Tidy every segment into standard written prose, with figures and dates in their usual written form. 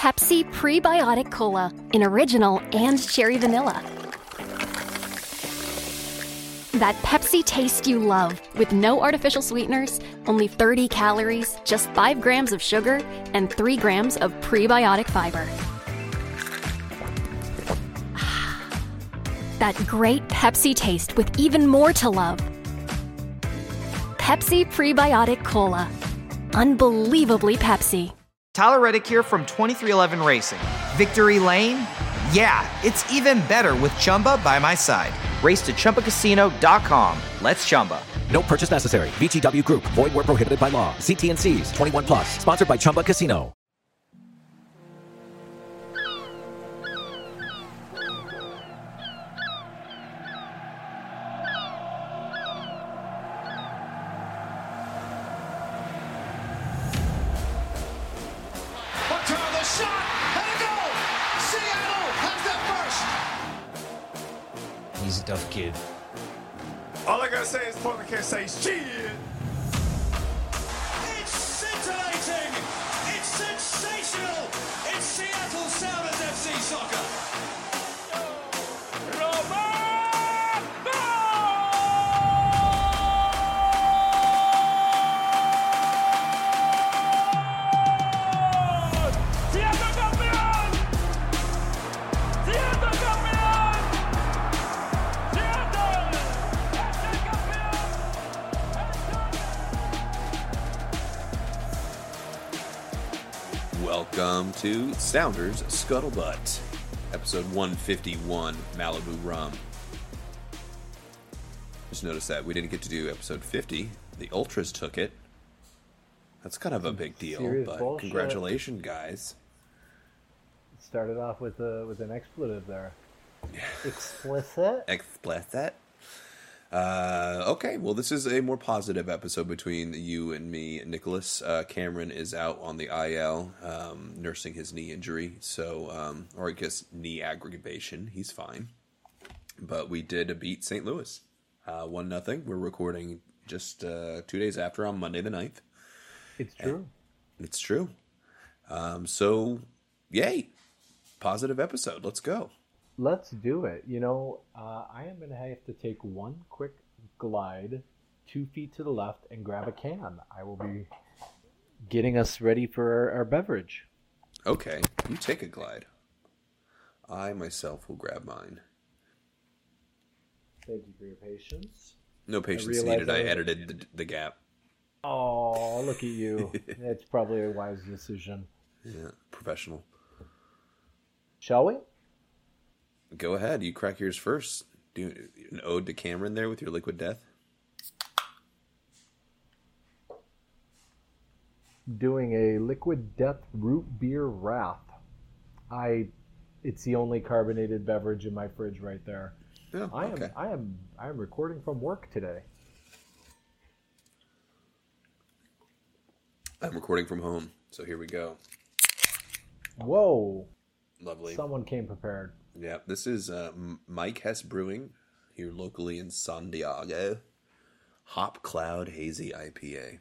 Pepsi Prebiotic Cola in original and cherry vanilla. That Pepsi taste you love, with no artificial sweeteners, only 30 calories, just 5 grams of sugar, and 3 grams of prebiotic fiber. That great Pepsi taste with even more to love. Pepsi Prebiotic Cola. Unbelievably Pepsi. Tyler Reddick here from 23XI Racing. Victory Lane? Yeah, it's even better with Chumba by my side. Race to ChumbaCasino.com. Let's Chumba. No purchase necessary. VGW Group. Void where prohibited by law. See T&Cs. 21 plus. Sponsored by Chumba Casino. He's a tough kid. All I gotta say is Portland can't say shit. It's scintillating. It's sensational. It's Seattle Sounders FC soccer. Welcome to Sounders Scuttlebutt, episode 151, Malibu Rum. Just noticed that we didn't get to do episode 50. The Ultras took it. That's kind of a big deal, but bullshit. Congratulations, guys. It started off with an expletive there. Explicit? Explicit. Okay, well, this is a more positive episode between you and me, Nicholas. Cameron is out on the IL, nursing his knee injury, so, or I guess knee aggravation. He's fine. But we did beat St. Louis, 1-0. We're recording just 2 days after on Monday the 9th. It's true. And it's true. So, yay. Positive episode. Let's go. Let's do it. You know, I am going to have to take one quick glide 2 feet to the left and grab a can. I will be getting us ready for our beverage. Okay, you take a glide. I myself will grab mine. Thank you for your patience. No patience needed. I edited the gap. Oh, look at you. That's probably a wise decision. Yeah, professional. Shall we? Go ahead. You crack yours first. Do an ode to Cameron there with your liquid death. Doing a liquid death root beer wrath. It's the only carbonated beverage in my fridge right there. Oh, okay. I am recording from work today. I'm recording from home, so here we go. Whoa. Lovely. Someone came prepared. Yeah, this is Mike Hess Brewing here locally in San Diego. Hop Cloud Hazy IPA.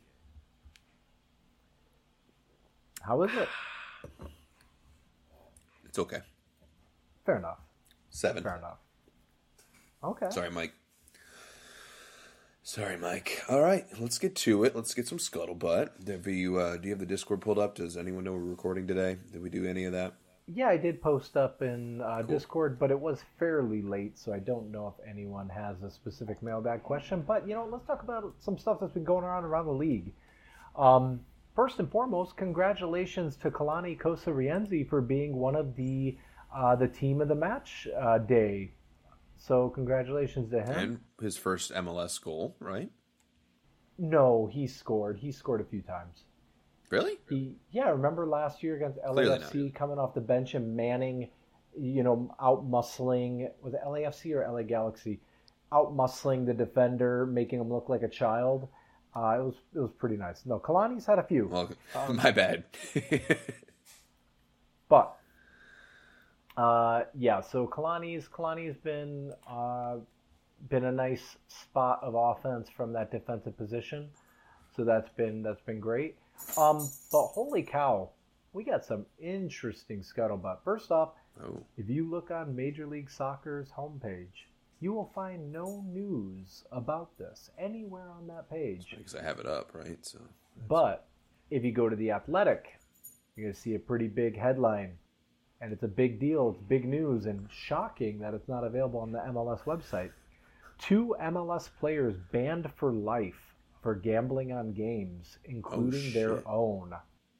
How is it? It's okay. Fair enough. 7. Fair enough. Okay. Sorry, Mike. All right, let's get to it. Let's get some scuttlebutt. Do you have the Discord pulled up? Does anyone know we're recording today? Did we do any of that? Yeah, I did post up in Cool. Discord, but it was fairly late, so I don't know if anyone has a specific mailbag question. But, let's talk about some stuff that's been going around the league. First and foremost, congratulations to Kalani Kosarienzi for being one of the team of the match day. So congratulations to him. And his first MLS goal, right? No, he scored. He scored a few times. Really? Remember last year against LAFC coming off the bench and Manning, out muscling, was it LAFC or LA Galaxy? Out muscling the defender, making him look like a child. It was pretty nice. No, Kalani's had a few. Well, my bad. But so Kalani's been a nice spot of offense from that defensive position. So that's been great. But holy cow, we got some interesting scuttlebutt. First off, Oh, if you look on Major League Soccer's homepage, you will find no news about this anywhere on that page. because I have it up, right? So, But if you go to The Athletic, you're going to see a pretty big headline. And it's a big deal. It's big news, and shocking that it's not available on the MLS website. 2 MLS players banned for life for gambling on games, including their shit. own.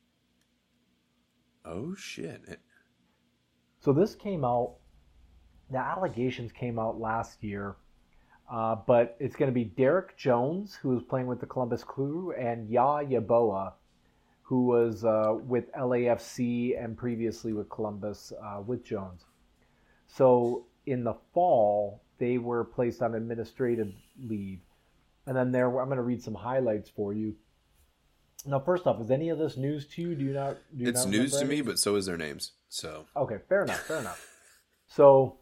oh shit! So this came out, the allegations came out last year, but it's going to be Derek Jones, who was playing with the Columbus Crew, and Yaboa, who was with LAFC and previously with Columbus with Jones. So in the fall, they were placed on administrative leave. And then I'm going to read some highlights for you. Now, first off, is any of this news to you? Do you not? It's news to me, but so is their names. So okay, fair enough. So,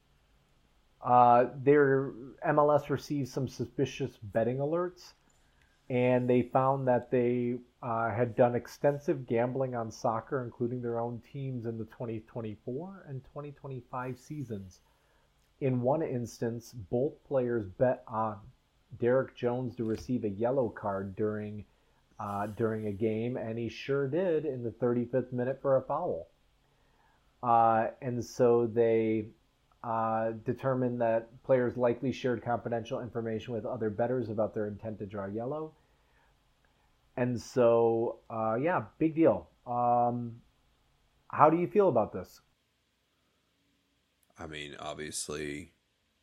their MLS received some suspicious betting alerts, and they found that they had done extensive gambling on soccer, including their own teams in the 2024 and 2025 seasons. In one instance, both players bet on Derek Jones to receive a yellow card during a game, and he sure did in the 35th minute for a foul. And so they determined that players likely shared confidential information with other bettors about their intent to draw yellow. And so, big deal. How do you feel about this? I mean, obviously,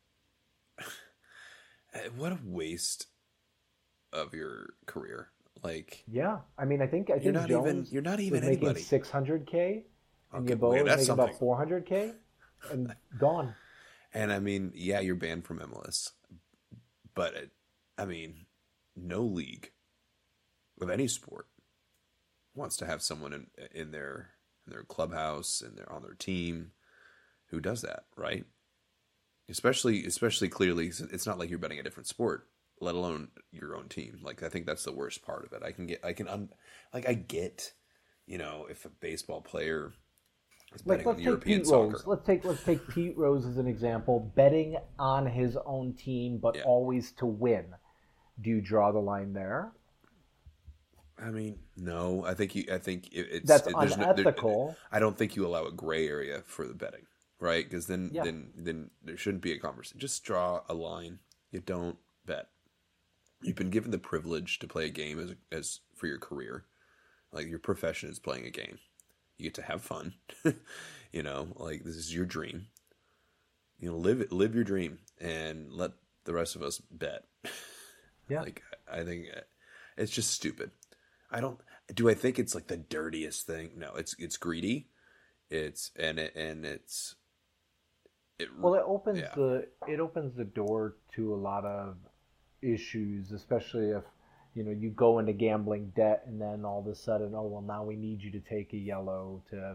what a waste of your career. Like, yeah, I mean, I think you're not Jones even was anybody. making $600K, and Okay, Yaboa was that's making about something. $400K, and gone. And I mean, yeah, you're banned from MLS, but I mean, no league of any sport wants to have someone in their clubhouse and on their team who does that, right? Especially clearly, it's not like you're betting a different sport, let alone your own team. Like, I think that's the worst part of it. I get, if a baseball player is betting on European soccer. Let's take Pete Rose as an example, betting on his own team, but always to win. Do you draw the line there? I mean, no. I think it's That's there's unethical. I don't think you allow a gray area for the betting, right? Because then there shouldn't be a conversation. Just draw a line. You don't bet. You've been given the privilege to play a game as for your career. Like, your profession is playing a game. You get to have fun. Like, this is your dream. Live your dream and let the rest of us bet. Yeah. Like, I think it's just stupid. Do I think it's like the dirtiest thing? No, it's greedy. It opens the door to a lot of issues, especially if you go into gambling debt and then all of a sudden, now we need you to take a yellow to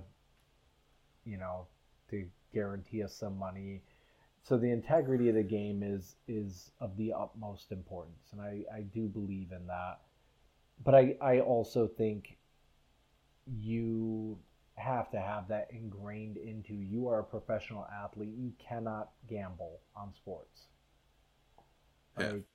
guarantee us some money. So the integrity of the game is of the utmost importance, and I do believe in that. But I also think you have to have that ingrained into you are a professional athlete. You cannot gamble on sports. Yeah. Right?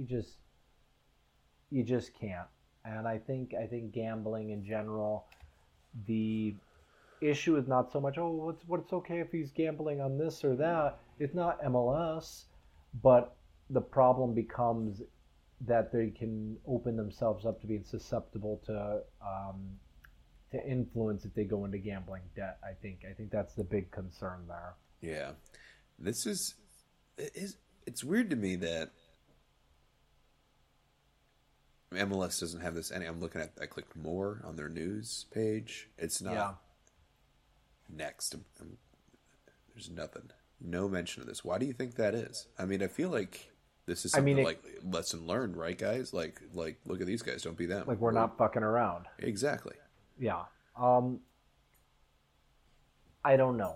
You just can't. And I think gambling in general, the issue is not so much, what's okay if he's gambling on this or that. It's not MLS, but the problem becomes that they can open themselves up to being susceptible to influence if they go into gambling debt. I think that's the big concern there. Yeah, it's weird to me that MLS doesn't have this. I clicked more on their news page. It's not. Yeah. Next, there's nothing. No mention of this. Why do you think that is? I mean, I feel like this is something like lesson learned, right, guys? Like, look at these guys. Don't be them. Like, we're not fucking around. Exactly. Yeah. I don't know.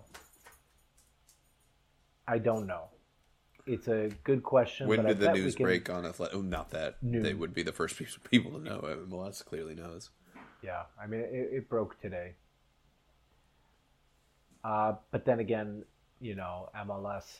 It's a good question. When but did I the bet news break on Athletic? Oh, not that. Noon. They would be the first people to know. MLS clearly knows. Yeah. I mean, it broke today. But then again, MLS,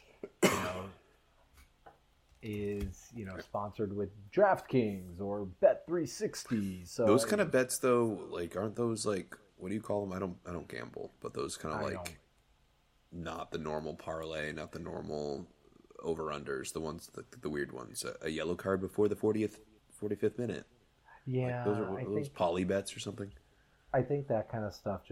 is sponsored with DraftKings or Bet360. So those kind of bets, though, like aren't those like what do you call them? I don't gamble, but those kind of like not the normal parlay, not the normal over-unders, the ones, the weird ones. A yellow card before the 45th minute. Yeah. Like those poly bets or something. I think that kind of stuff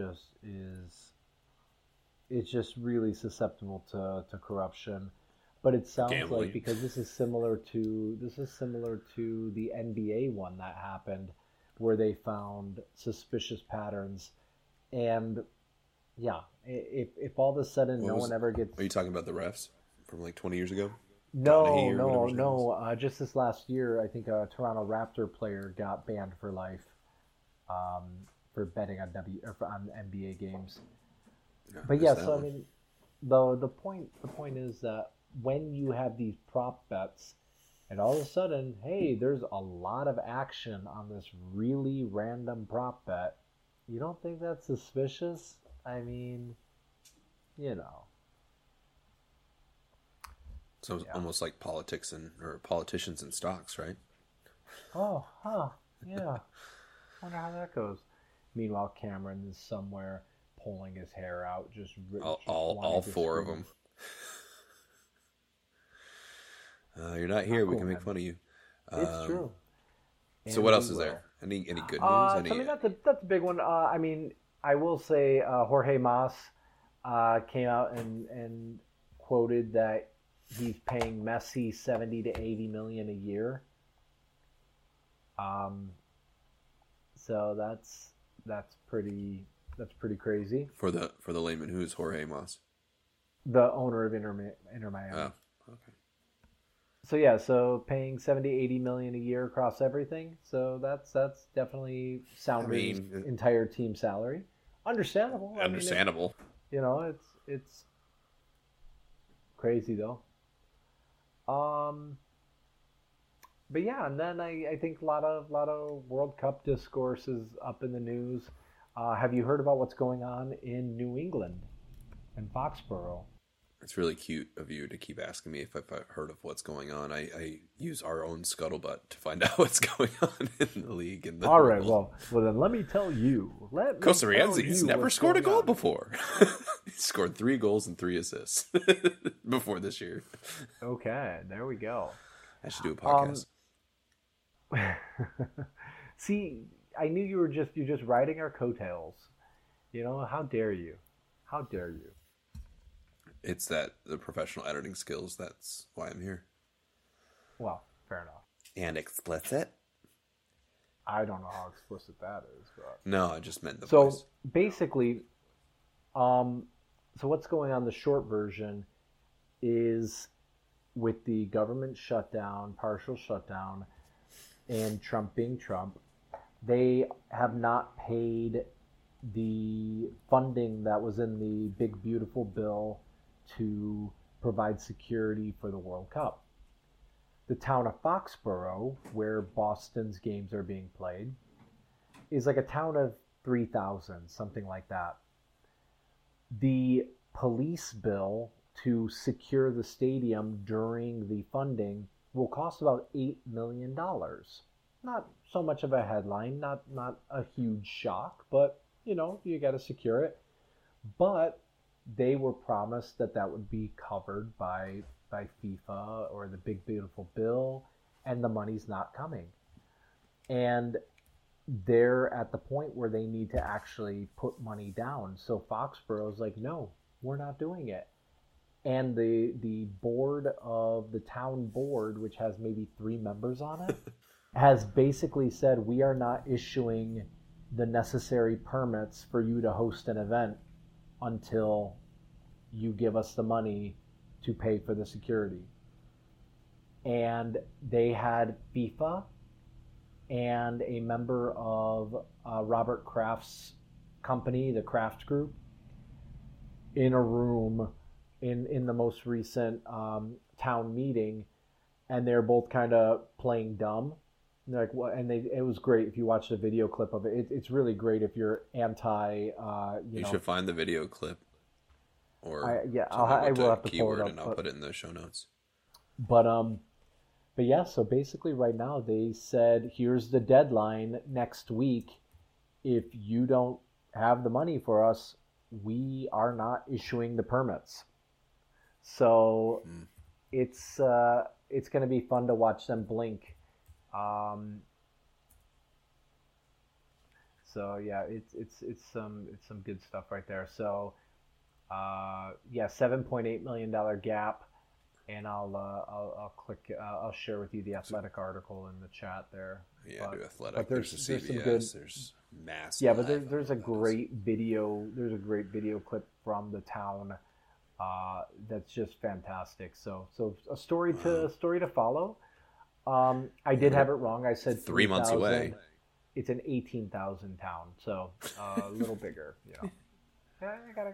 it's just really susceptible to corruption. But it sounds Gambling. like, because this is similar to the NBA one that happened, where they found suspicious patterns. And yeah, if all of a sudden no one ever gets... Are you talking about the refs from like 20 years ago? No. Just this last year, I think a Toronto Raptor player got banned for life for betting on NBA games. No, But yeah, so I mean, the point is that when you have these prop bets, and all of a sudden, hey, there's a lot of action on this really random prop bet, you don't think that's suspicious? I mean, So it's almost like politicians and stocks, right? Oh, huh, yeah. Wonder how that goes. Meanwhile, Cameron is somewhere pulling his hair out, just all four of them. You're not here. We can make fun of you. It's true. So what else is there? Any good news? I mean, that's a big one. I mean, I will say Jorge Mas came out and quoted that he's paying Messi 70 to 80 million a year. So that's pretty crazy. For the layman, who's Jorge Mas? The owner of Inter Miami. Oh, okay. So yeah, so paying 70, 80 million a year across everything. So that's definitely Sounders' entire team salary. Understandable. Understandable. I mean, it's crazy though. But yeah, and then I think a lot of World Cup discourse is up in the news. Have you heard about what's going on in New England and Foxborough? It's really cute of you to keep asking me if I've heard of what's going on. I use our own scuttlebutt to find out what's going on in the league. All right, well then let me tell you. Costa Rienzi's never scored a goal before. He scored 3 goals and 3 assists before this year. Okay, there we go. I should do a podcast. See, I knew you're just riding our coattails. How dare you? How dare you? It's the professional editing skills. That's why I'm here. Well, fair enough. And explicit? I don't know how explicit that is, but no, I just meant the voice. So basically, so what's going on? The short version is with the government shutdown, partial shutdown, and Trump being Trump, they have not paid the funding that was in the big beautiful bill to provide security for the World Cup. The town of Foxborough, where Boston's games are being played, is like a town of 3,000, something like that. The police bill to secure the stadium during the funding will cost about $8 million. Not so much of a headline, not a huge shock, but you got to secure it. But they were promised that would be covered by FIFA or the big beautiful bill, and the money's not coming. And they're at the point where they need to actually put money down. So Foxborough's like, no, we're not doing it. And the board of the town board, which has maybe 3 members on it, has basically said, we are not issuing the necessary permits for you to host an event until you give us the money to pay for the security. And they had FIFA and a member of Robert Kraft's company, the Kraft Group, in a room in the most recent town meeting, and they're both kind of playing dumb. Like, what? And it was great if you watch the video clip of it. It's really great if you're anti. You should find the video clip. or I will have to pull it up, and I'll put it in the show notes. But yeah. So basically, right now they said, here's the deadline next week. If you don't have the money for us, we are not issuing the permits. So it's going to be fun to watch them blink. So yeah, it's some good stuff right there. So yeah, $7.8 million gap, and I'll click. I'll share with you the Athletic article in the chat there. Yeah, but, do Athletic. But there's a CBS. Some good, there's massive. Yeah, but there's a great video. There's a great video clip from the town. That's just fantastic. So a story to follow. I did have it wrong. I said 3 months away. It's an 18,000 town, so a little bigger. Yeah, I gotta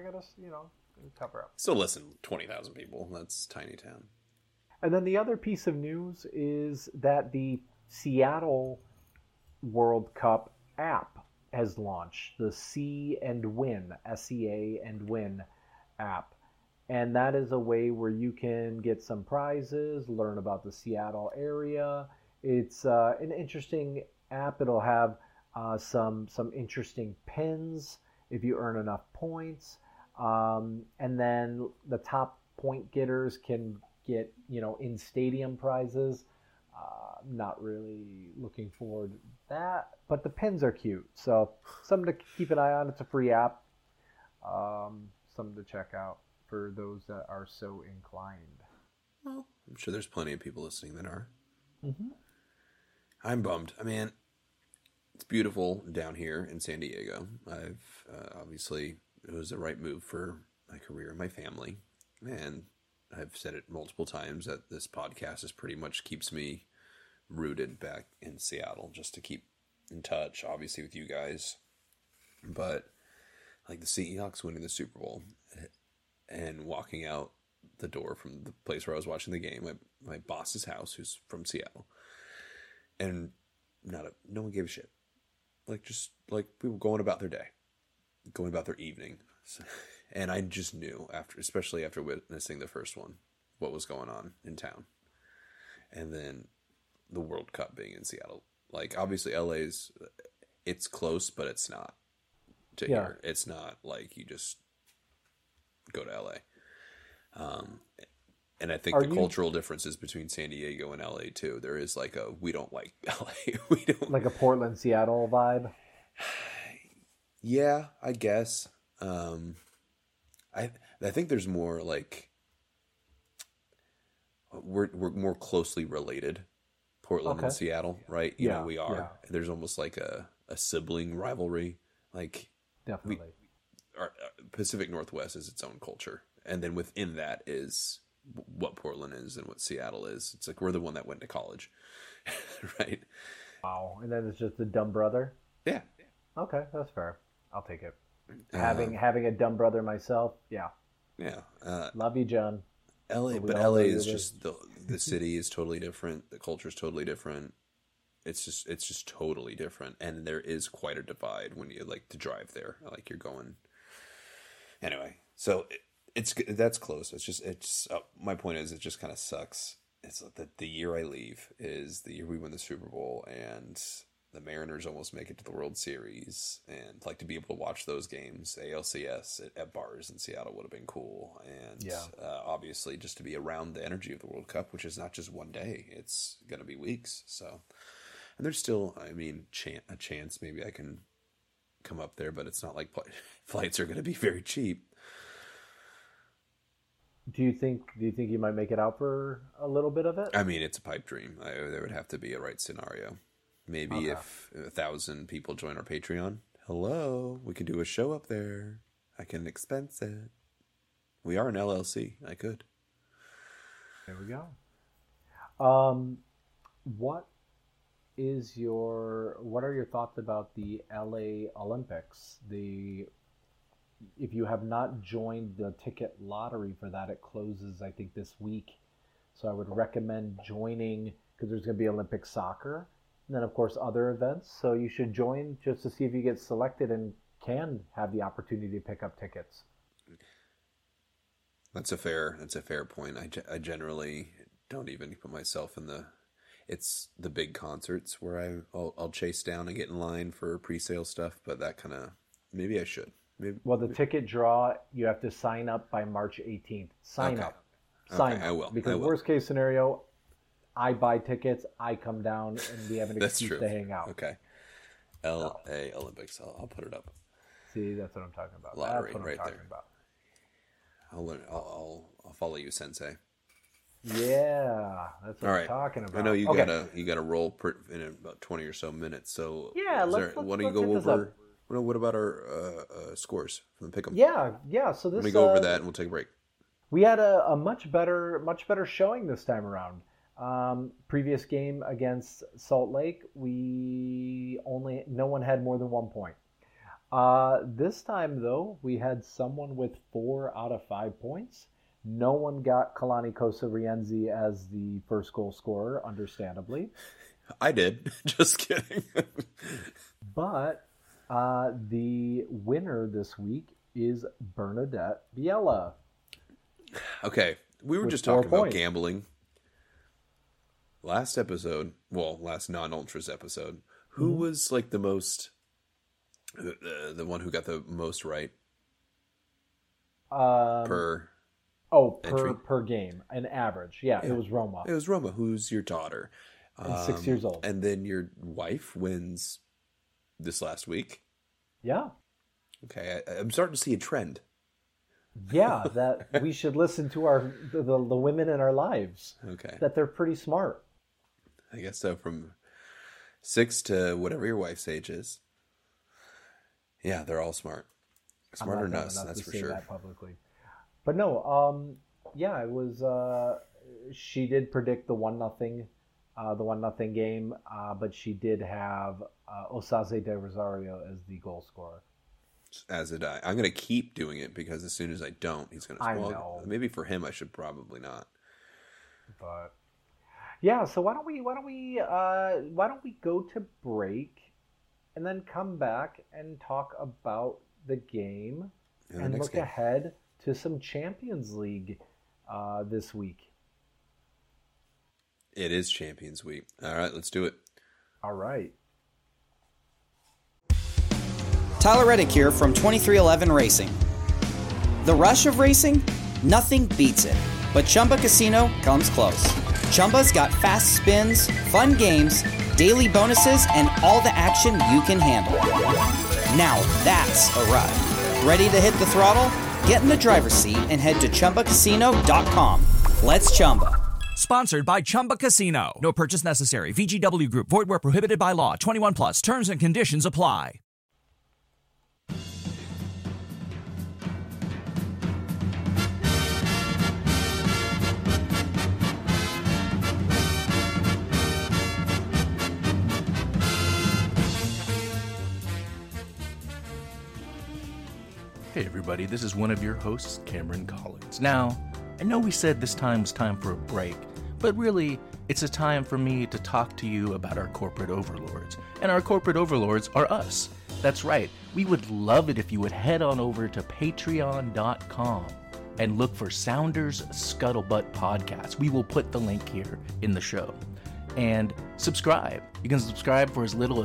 cover up. Still listen, 20,000 people. That's tiny town. And then the other piece of news is that the Seattle World Cup app has launched, the See and Win, SEA and Win app. And that is a way where you can get some prizes, learn about the Seattle area. It's an interesting app. It'll have some interesting pins if you earn enough points. And then the top point getters can get, in-stadium prizes. Not really looking forward to that, but the pins are cute. So something to keep an eye on. It's a free app. Something to check out for those that are so inclined. Well, I'm sure there's plenty of people listening that are. Mm-hmm. I'm bummed. I mean, it's beautiful down here in San Diego. I've obviously, it was the right move for my career and my family. And I've said it multiple times that this podcast is pretty much keeps me rooted back in Seattle, just to keep in touch, obviously, with you guys. But like the Seahawks winning the Super Bowl and walking out the door from the place where I was watching the game, my boss's house, who's from Seattle, and no one gave a shit. Just people going about their day, going about their evening. And I just knew especially after witnessing the first one, what was going on in town. And then the World Cup being in Seattle. Obviously it's close, but it's not to here. It's not like you just go to LA. And I think cultural differences between San Diego and LA too. There is we don't like LA. We don't like a Portland, Seattle vibe. Yeah, I guess. I think there's more we're more closely related, Portland and Seattle, right? We are. Yeah. There's almost like a sibling rivalry. Definitely. Our Pacific Northwest is its own culture, and then within that is what Portland is and what Seattle is. It's we're the one that went to college, right? Wow. And then it's just the dumb brother. Yeah. Okay, that's fair. I'll take it. Having a dumb brother myself, yeah. Yeah. Love you, John. LA is just the city is totally different. The culture is totally different. It's just totally different, and there is quite a divide when you to drive there. You're going. Anyway, so that's close. My point is, it just kind of sucks. It's that the year I leave is the year we win the Super Bowl, and the Mariners almost make it to the World Series, and to be able to watch those games, ALCS at bars in Seattle would have been cool. And obviously just to be around the energy of the World Cup, which is not just one day, it's going to be weeks. So, and there's still, a chance maybe I can come up there, but it's not like flights are going to be very cheap. Do you think you might make it out for a little bit of it? It's a pipe dream. There would have to be a right scenario. Maybe if 1,000 people join our Patreon, hello, we could do a show up there. I can expense it. We are an LLC. I could. There we go. What are your thoughts about the LA Olympics? If you have not joined the ticket lottery for that, it closes, I think, this week. So I would recommend joining, because there's going to be Olympic soccer. And then, of course, other events. So you should join just to see if you get selected and can have the opportunity to pick up tickets. That's a fair point. I generally don't even put myself in it's the big concerts where I'll chase down and get in line for pre-sale stuff, but that kind of, maybe I should. Well, the ticket draw, you have to sign up by March 18th. Sign up. I will. Because worst case scenario, I buy tickets, I come down, and we have an excuse to hang out. Okay. LA Olympics. I'll put it up. See, that's what I'm talking about. Lottery, that's what I'm right talking there. about. I'll follow you, Sensei. Yeah, that's what All I'm right. talking about. I know you gotta roll in about 20 or so minutes. So yeah, let's why don't you go over? What about our scores from the pick'em? Yeah. So this. Let me go over that, and we'll take a break. We had a much better showing this time around. Previous game against Salt Lake, no one had more than 1 point. This time though, we had someone with 4 out of 5 points. No one got Kalani Kosa-Rienzi as the first goal scorer, understandably. I did. Just kidding. But the winner this week is Bernadette Biella. Okay, we were just talking about gambling. Last non-Ultras episode, who was like the most, the one who got the most right? Per game, an average. Yeah, it was Roma. It was Roma, who's your daughter. And 6 years old. And then your wife wins this last week. Yeah. Okay, I'm starting to see a trend. Yeah, that we should listen to the women in our lives. Okay. That they're pretty smart. I guess so, from 6 to whatever your wife's age is. Yeah, they're all smart. Smarter than us, that's for sure. That publicly. But no, it was. She did predict the 1-0 game, but she did have Osaze de Rosario as the goal scorer. As did I. I'm going to keep doing it because as soon as I don't, he's going to. I know. Maybe for him, I should probably not. But yeah, so why don't we go to break and then come back and talk about the game and look ahead to some Champions League this week. It is Champions Week. All right, let's do it. All right. Tyler Reddick here from 2311 Racing. The rush of racing? Nothing beats it. But Chumba Casino comes close. Chumba's got fast spins, fun games, daily bonuses, and all the action you can handle. Now that's a ride. Ready to hit the throttle? Get in the driver's seat and head to ChumbaCasino.com. Let's Chumba. Sponsored by Chumba Casino. No purchase necessary. VGW Group. Void where prohibited by law. 21 plus. Terms and conditions apply. Hey everybody, this is one of your hosts, Cameron Collins. Now, I know we said this time was time for a break, but really, it's a time for me to talk to you about our corporate overlords. And our corporate overlords are us. That's right, we would love it if you would head on over to patreon.com and look for Sounders Scuttlebutt Podcast. We will put the link here in the show. And subscribe. You can subscribe for as little as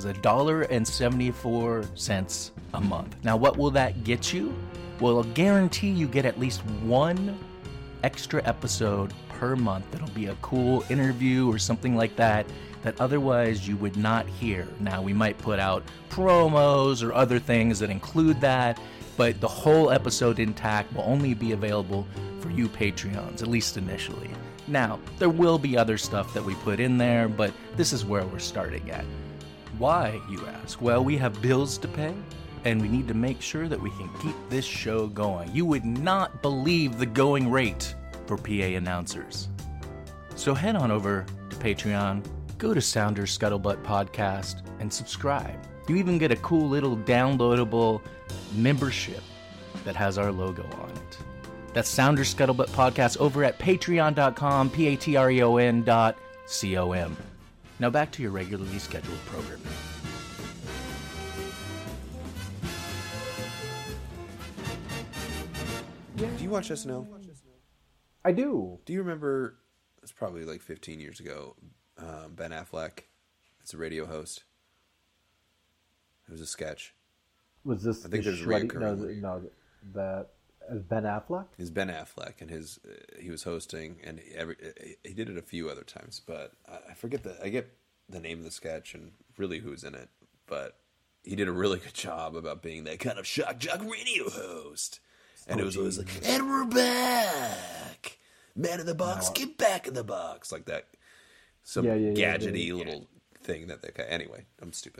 $1.74 a month. Now, what will that get you? Well, I'll guarantee you get at least one extra episode per month. That'll be a cool interview or something like that otherwise you would not hear. Now, we might put out promos or other things that include that, but the whole episode intact will only be available for you Patreons, at least initially. Now, there will be other stuff that we put in there, but this is where we're starting at. Why, you ask? Well, we have bills to pay, and we need to make sure that we can keep this show going. You would not believe the going rate for PA announcers. So head on over to Patreon, go to Sounders Scuttlebutt Podcast, and subscribe. You even get a cool little downloadable membership that has our logo on it. That's Sounders Scuttlebutt Podcast over at patreon.com, patreon.com. Now back to your regularly scheduled programming. Do you watch SNL? I do. Do you remember? It's probably like 15 years ago. Ben Affleck, as a radio host. It was a sketch. Was this? I think there's reoccurring. No, that as Ben Affleck. Is Ben Affleck, and he was hosting, and he did it a few other times, but I forget I get the name of the sketch and really who's in it, but he did a really good job about being that kind of shock jock radio host, and it was always like, and we're back, man in the box, get back in the box, like that, some gadgety little thing that guy. Anyway, I'm stupid.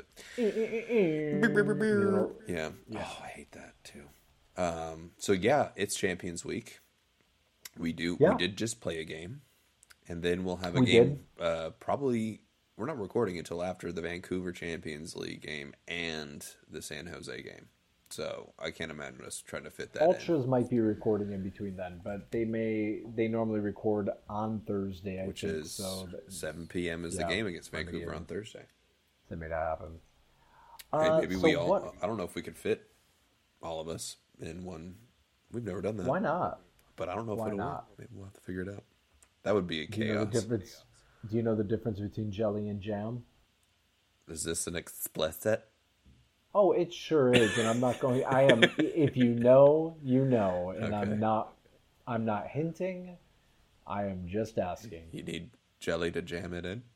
Yeah. Oh, I hate that too. So yeah, it's Champions Week. We did just play a game, and then we'll have a game. Probably we're not recording until after the Vancouver Champions League game and the San Jose game. So I can't imagine us trying to fit that Ultras in. might be recording in between then, but they normally record on Thursday, which is 7 p.m. is the game against Vancouver on Thursday. That may not happen. Maybe we all. What? I don't know if we could fit all of us in one. We've never done that. Why not? But I don't know if it'll work. Maybe we'll have to figure it out. That would be a chaos. Do you know the difference between jelly and jam? Is this an explicit? Oh, it sure is, and I'm not going. I am. If you know, you know, and okay. I'm not hinting. I am just asking. You need jelly to jam it in.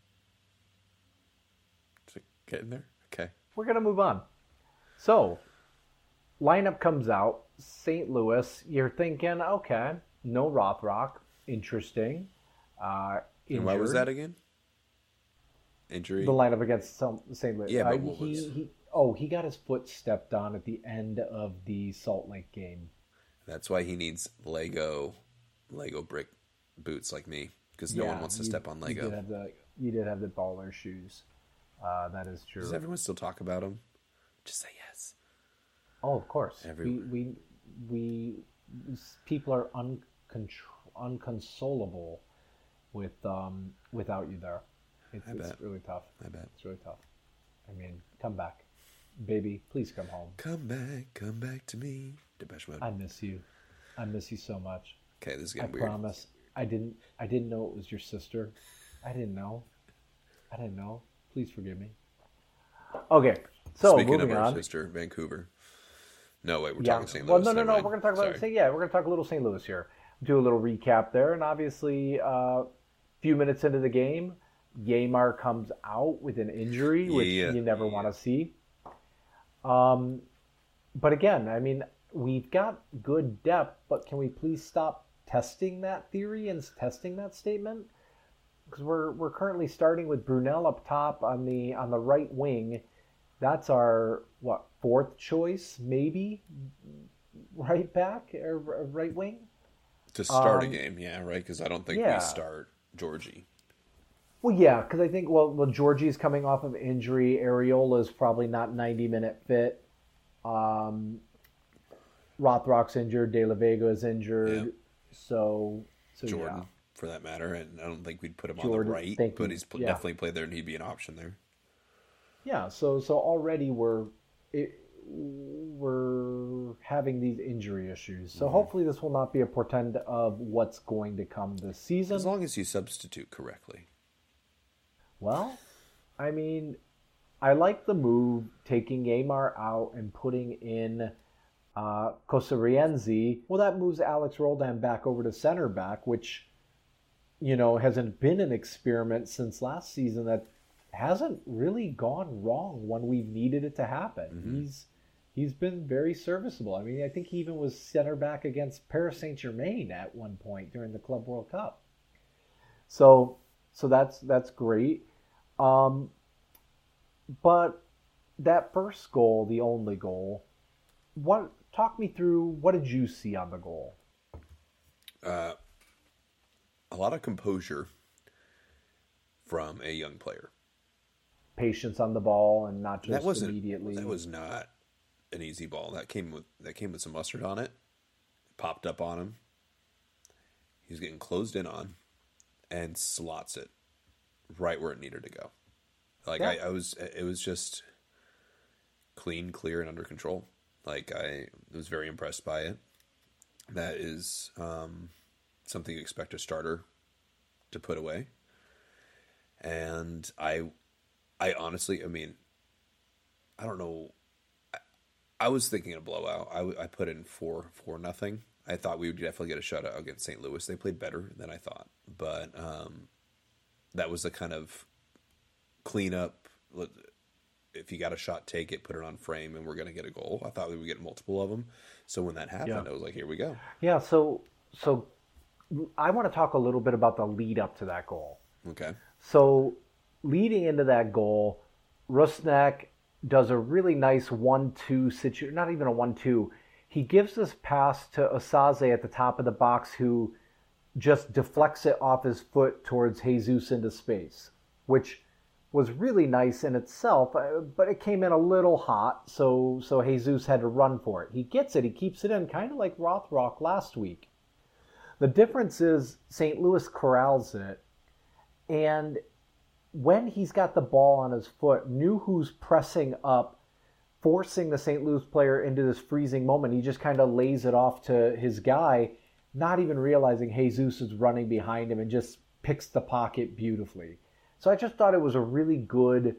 To get in there. Okay. We're gonna move on. So, lineup comes out. St. Louis. You're thinking, okay, no Rothrock. Interesting. And why was that again? Injury. The lineup against St. Louis. Yeah, but what was... he got his foot stepped on at the end of the Salt Lake game. That's why he needs Lego brick boots like me, because no one wants to step on Lego. You did have the baller shoes. That is true. Does everyone still talk about them? Just say yes. Oh, of course. We people are unconsolable without you there. It's really tough. I bet. It's really tough. I mean, come back. Baby, please come home. Come back to me. Depeche Mode. I miss you. I miss you so much. Okay, this is getting weird. I promise. I didn't know it was your sister. I didn't know. Please forgive me. Okay, so speaking moving of our on. sister, Vancouver. No, wait, we're talking St. Louis. Well, no. We're going to talk about we're going to talk a little St. Louis here. Do a little recap there, and obviously, a few minutes into the game, Yeimar comes out with an injury, which you never want to see. But again, I mean, we've got good depth, but can we please stop testing that theory and testing that statement? Because we're currently starting with Brunel up top on the right wing. That's our fourth choice, maybe right back or right wing to start a game, right? Because I don't think we start Georgie. Well, yeah, because I think Georgie's coming off of injury. Areola's probably not 90-minute fit. Rothrock's injured. De La Vega is injured. So Jordan, for that matter, and I don't think we'd put him on the right, but he's definitely played there, and he'd be an option there. Yeah, so already we're having these injury issues. So hopefully this will not be a portend of what's going to come this season. As long as you substitute correctly. Well, I mean, I like the move, taking Yeimar out and putting in Kosarienzi. Well, that moves Alex Roldan back over to center back, which, hasn't been an experiment since last season that hasn't really gone wrong when we've needed it to happen. Mm-hmm. He's been very serviceable. I mean, I think he even was center back against Paris Saint-Germain at one point during the Club World Cup. So that's great. But that first goal, the only goal, talk me through, what did you see on the goal? A lot of composure from a young player. Patience on the ball and not just immediately. That was not an easy ball. That came with some mustard on it. Popped up on him. He was getting closed in on and slots it right where it needed to go. It was just clean, clear, and under control. I was very impressed by it. That is something you expect a starter to put away. And I honestly, I mean, I don't know. I was thinking a blowout. I put in 4-0. I thought we would definitely get a shutout against St. Louis. They played better than I thought, but that was the kind of cleanup. If you got a shot, take it, put it on frame, and we're going to get a goal. I thought we would get multiple of them. So when that happened, I was like, here we go. Yeah, so I want to talk a little bit about the lead up to that goal. Okay. So leading into that goal, Rusnak does a really nice 1-2 situation, not even a 1-2. He gives this pass to Osaze at the top of the box, who just deflects it off his foot towards Jesus into space, which was really nice in itself, but it came in a little hot, so Jesus had to run for it. He gets it, he keeps it in, kind of like Rothrock last week. The difference is St. Louis corrals it, and when he's got the ball on his foot, Nuhu's pressing up, forcing the St. Louis player into this freezing moment. He just kind of lays it off to his guy, not even realizing Jesus is running behind him, and just picks the pocket beautifully. So I just thought it was a really good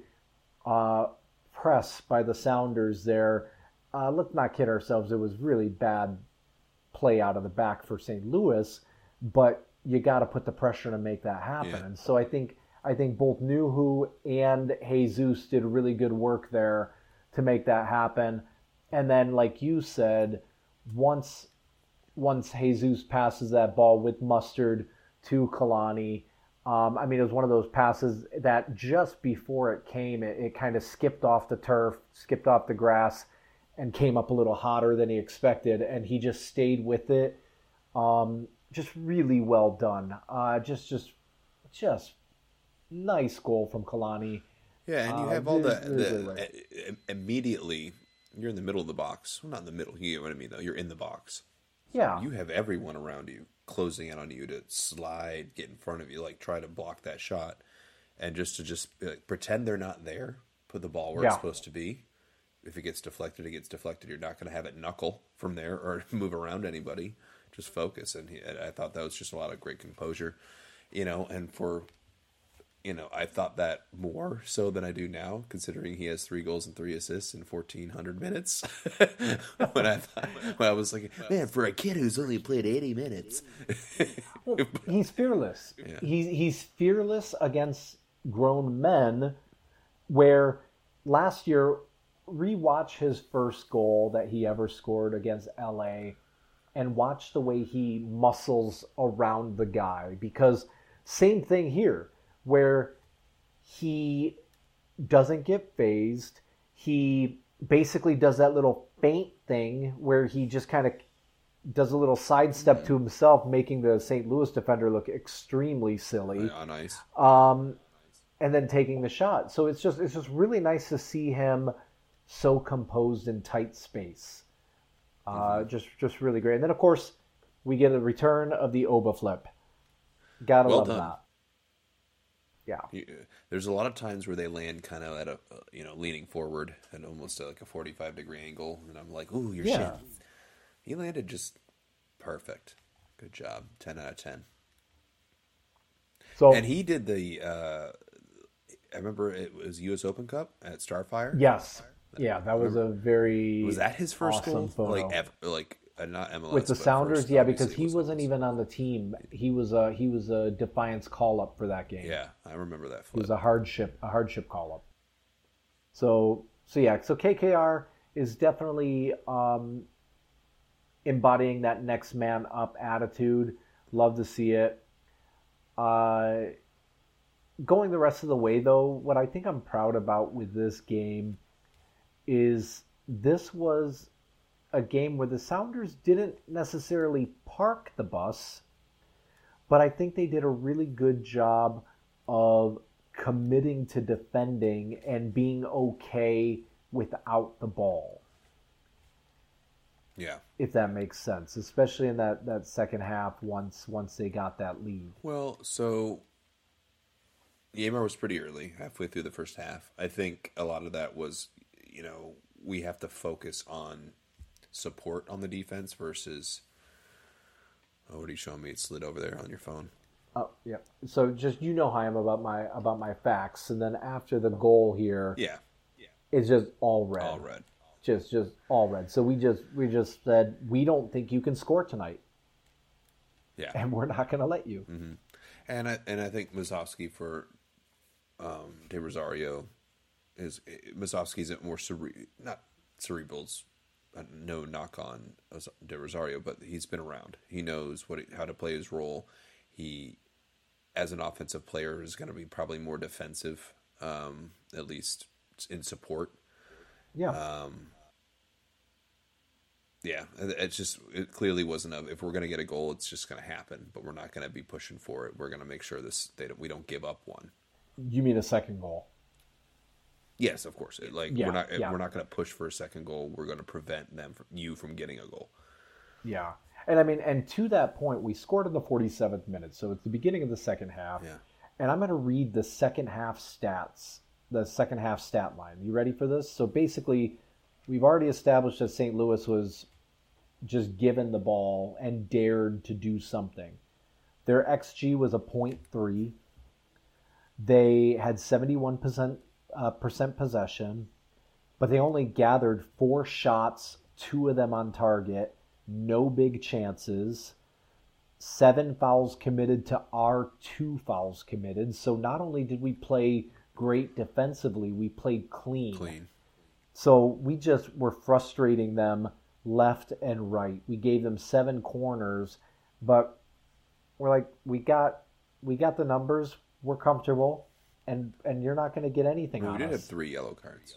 press by the Sounders there. Let's not kid ourselves. It was really bad play out of the back for St. Louis, but you got to put the pressure to make that happen. Yeah. And so I think both Nuhu and Jesus did really good work there to make that happen. And then, like you said, once Jesus passes that ball with Mustard to Kalani, I mean, it was one of those passes that just before it came, it kind of skipped off the turf, skipped off the grass, and came up a little hotter than he expected, and he just stayed with it. Just really well done. Just nice goal from Kalani. Yeah, and you have all immediately, you're in the middle of the box. Well, not in the middle, you know what I mean, though. You're in the box. Yeah. You have everyone around you closing in on you to slide, get in front of you, like try to block that shot. And just like, pretend they're not there. Put the ball where it's supposed to be. If it gets deflected, it gets deflected. You're not going to have it knuckle from there or move around anybody. Just focus. And I thought that was just a lot of great composure. I thought that more so than I do now, considering he has 3 goals and 3 assists in 1,400 minutes. when I was like, man, for a kid who's only played 80 minutes. Well, he's fearless. Yeah. He's fearless against grown men, where last year, rewatch his first goal that he ever scored against LA and watch the way he muscles around the guy, because same thing here, where he doesn't get phased. He basically does that little feint thing where he just kind of does a little sidestep to himself, making the St. Louis defender look extremely silly. On ice. And then taking the shot. So it's just really nice to see him so composed in tight space. Just really great. And then, of course, we get a return of the Oba flip. Gotta love that. Yeah. There's a lot of times where they land kind of at leaning forward and almost like a 45-degree angle, and I'm like, ooh, your shin. He landed just perfect. Good job. 10 out of 10. And he did the I remember it was U.S. Open Cup at Starfire. Yes. Yeah, that was a very Was that his first awesome goal? Photo. Not MLS with the Sounders, first, yeah, because he wasn't even on the team. He was a Defiance call up for that game. Yeah, I remember that. Flip. It was a hardship call up. So KKR is definitely embodying that next man up attitude. Love to see it. Going the rest of the way, though, what I think I'm proud about with this game is this was a game where the Sounders didn't necessarily park the bus, but I think they did a really good job of committing to defending and being okay without the ball. Yeah. If that makes sense, especially in that second half once they got that lead. Well, so Yamar was pretty early, halfway through the first half. I think a lot of that was, we have to focus on support on the defense versus Oh, what are you showing me? It slid over there on your phone. Oh, yeah. So just how I am about my facts, and then after the goal here, it's just all red. All red. Just all red. So we just said we don't think you can score tonight. Yeah. And we're not going to let you. Mm-hmm. And I think Musovski for De Rosario Musovski's a more not cerebral's no knock on De Rosario, but he's been around. He knows how to play his role. He, as an offensive player, is going to be probably more defensive, at least in support. Yeah. Yeah, it clearly wasn't if we're going to get a goal, it's just going to happen, but we're not going to be pushing for it. We're going to make sure we don't give up one. You mean a second goal? Yes, of course. We're not going to push for a second goal. We're going to prevent you from getting a goal. Yeah. And to that point, we scored in the 47th minute, so it's the beginning of the second half. Yeah. And I'm going to read the second half stats, the second half stat line. You ready for this? So basically, we've already established that St. Louis was just given the ball and dared to do something. Their XG was a 0.3. They had 71% possession, but they only gathered 4 shots, 2 of them on target, no big chances, 7 fouls committed to our 2 fouls committed. So not only did we play great defensively, we played clean. So we just were frustrating them left and right. We gave them 7 corners, but we're like, we got the numbers. We're comfortable, and you're not going to get anything on us. We did have 3 yellow cards.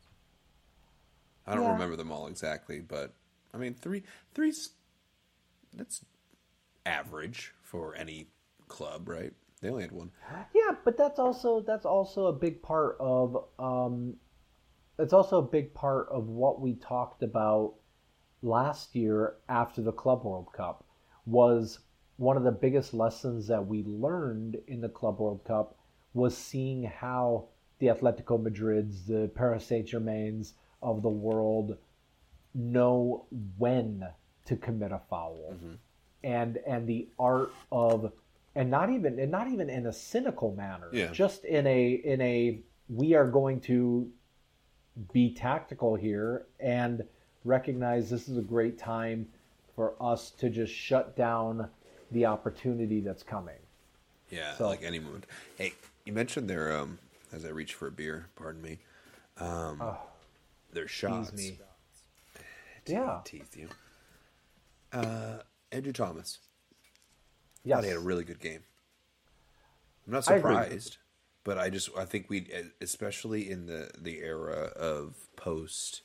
I don't remember them all exactly, but I mean, three's that's average for any club, right? They only had 1. Yeah, but that's also a big part of it's also a big part of what we talked about last year after the Club World Cup. Was one of the biggest lessons that we learned in the Club World Cup was seeing how the Atletico Madrids, the Paris Saint-Germains of the world know when to commit a foul. Mm-hmm. And the art of, and not even in a cynical manner, just in a we are going to be tactical here and recognize this is a great time for us to just shut down the opportunity that's coming. Yeah, so, like any moment. Hey, you mentioned their as I reach for a beer, pardon me. Their shots. Me. Teeth you. Andrew Thomas. Yes. Thought he had a really good game. I'm not surprised, but I think we, especially in the era of post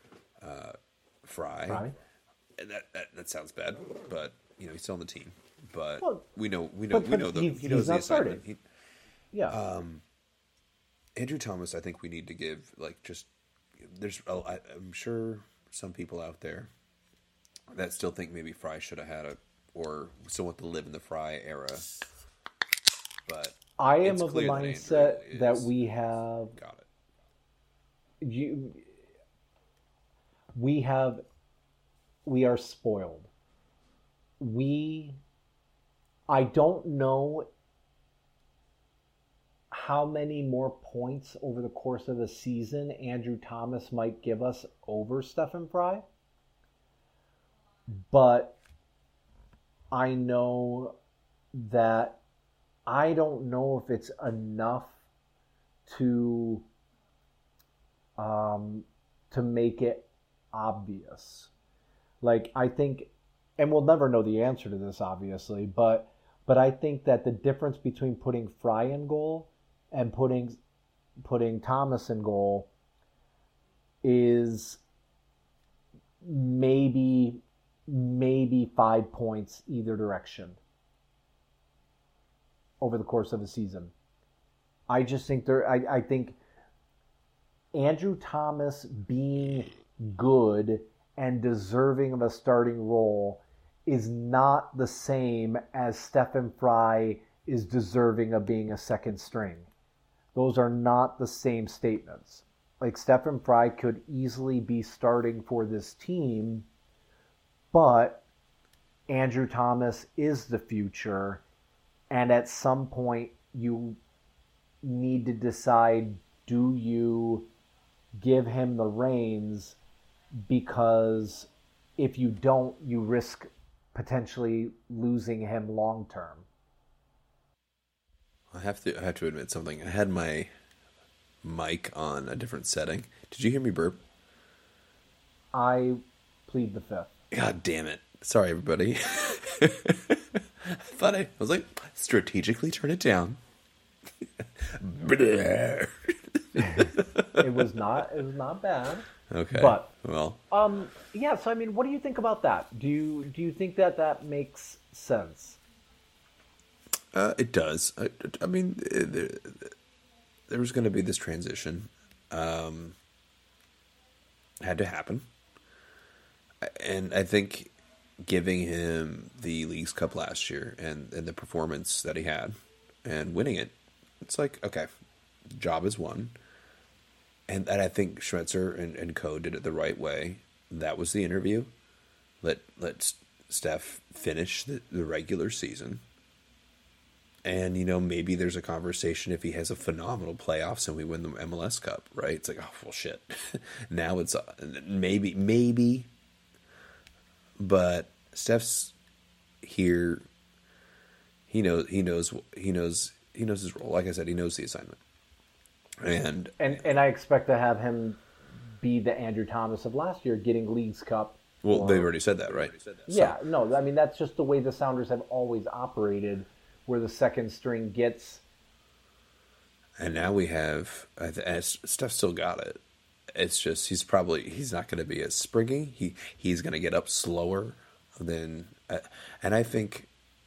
Fry. That sounds bad, but he's still on the team. But we know he knows the assignment. Andrew Thomas, I think we need to give I'm sure some people out there that still think maybe Fry should have had or still want to live in the Fry era. But I am of the mindset that we have got it. We are spoiled. I don't know how many more points over the course of the season Andrew Thomas might give us over Stefan Fry. But I know that I don't know if it's enough to make it obvious. I think, and we'll never know the answer to this, obviously, but I think that the difference between putting Fry in goal and putting Thomas in goal is maybe 5 points either direction over the course of a season. I just think I think Andrew Thomas being good and deserving of a starting role is not the same as Stefan Fry is deserving of being a second string. Those are not the same statements. Stefan Fry could easily be starting for this team, but Andrew Thomas is the future, and at some point you need to decide, do you give him the reins? Because if you don't, you risk potentially losing him long term. I have to admit something. I had my mic on a different setting. Did you hear me burp? I plead the fifth. God damn it. Sorry, everybody. I was like, strategically turn it down. It was not bad. Okay. But well, yeah. So I mean, what do you think about that? Do you think that makes sense? It does. I mean, there was going to be this transition. Had to happen, and I think giving him the Leagues Cup last year and the performance that he had and winning it, it's like, okay, job is won. And I think Schmetzer and co did it the right way. That was the interview. Let Steph finish the regular season. And, maybe there's a conversation if he has a phenomenal playoffs and we win the MLS Cup, right? It's like, oh, well, shit. Now it's maybe. But Steph's here. He knows his role. Like I said, he knows the assignment. And I expect to have him be the Andrew Thomas of last year, getting Leagues Cup. Well, they've already said that, right? Yeah, no, I mean, that's just the way the Sounders have always operated, where the second string gets. And now we have, Steph still got it. It's just he's not going to be as springy. He's going to get up slower than, and I think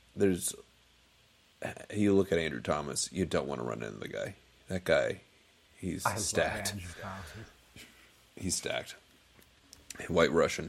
you look at Andrew Thomas, you don't want to run into the guy. That guy, he's stacked. He's stacked. White Russian.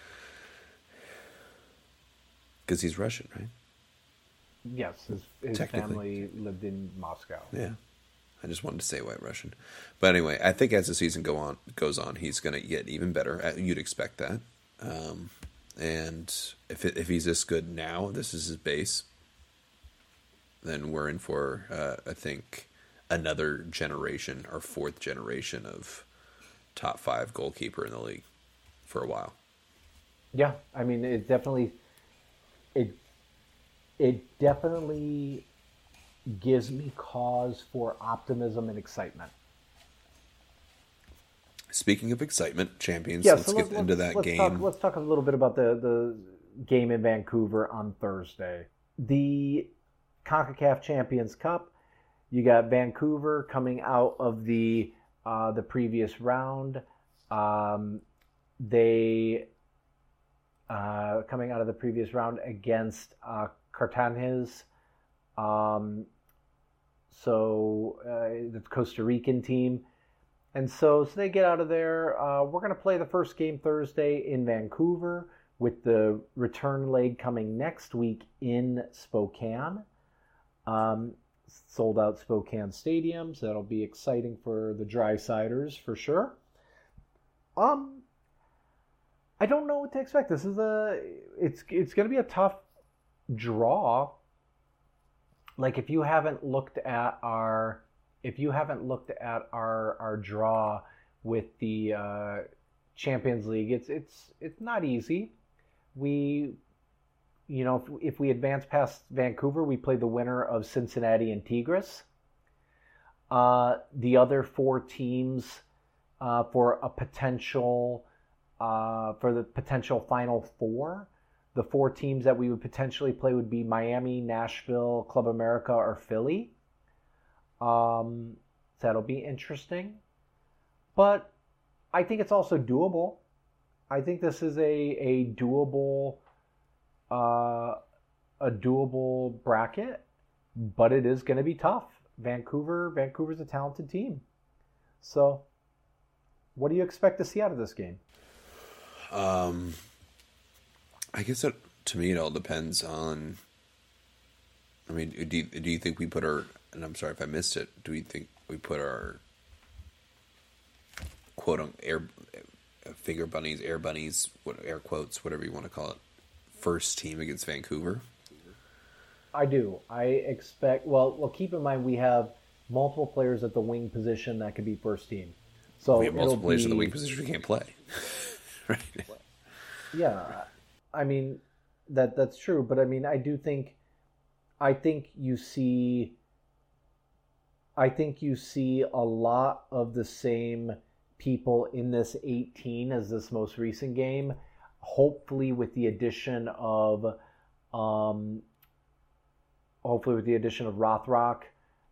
Because he's Russian, right? Yes, his family lived in Moscow. Yeah. I just wanted to say White Russian. But anyway, I think as the season goes on, he's going to get even better. You'd expect that. And if he's this good now, this is his base, then we're in for, I think, another generation or fourth generation of top 5 goalkeeper in the league for a while. Yeah, I mean, it definitely gives me cause for optimism and excitement. Speaking of excitement, champions, yeah, let's get into that game. Let's talk a little bit about the game in Vancouver on Thursday. The CONCACAF Champions Cup. You got Vancouver coming out of the previous round. They coming out of the previous round against Cartaginés. So the Costa Rican team. And so they get out of there. We're going to play the first game Thursday in Vancouver, with the return leg coming next week in Spokane. Sold out Spokane Stadium, so that'll be exciting for the Dry-Siders for sure. I don't know what to expect. This is it's going to be a tough draw. Like if you haven't looked at our draw with the Champions League, it's not easy. If we advance past Vancouver, we play the winner of Cincinnati and Tigres. The other 4 teams for the potential Final Four, the 4 teams that we would potentially play would be Miami, Nashville, Club America, or Philly. That'll be interesting. But I think it's also doable. I think this is a doable bracket, but it is going to be tough. Vancouver's a talented team. So, what do you expect to see out of this game? I guess to me it all depends on. I mean, do you think we put our? And I'm sorry if I missed it. Do we think we put our quote on air bunnies, air quotes, whatever you want to call it, first team against Vancouver? I do. I expect. Well, keep in mind we have multiple players at the wing position that could be first team. So we have multiple players at the wing position who can't play. Right. Yeah, I mean that's true, but I mean I think you see a lot of the same people in this 18 as this most recent game. Hopefully, with the addition of Rothrock,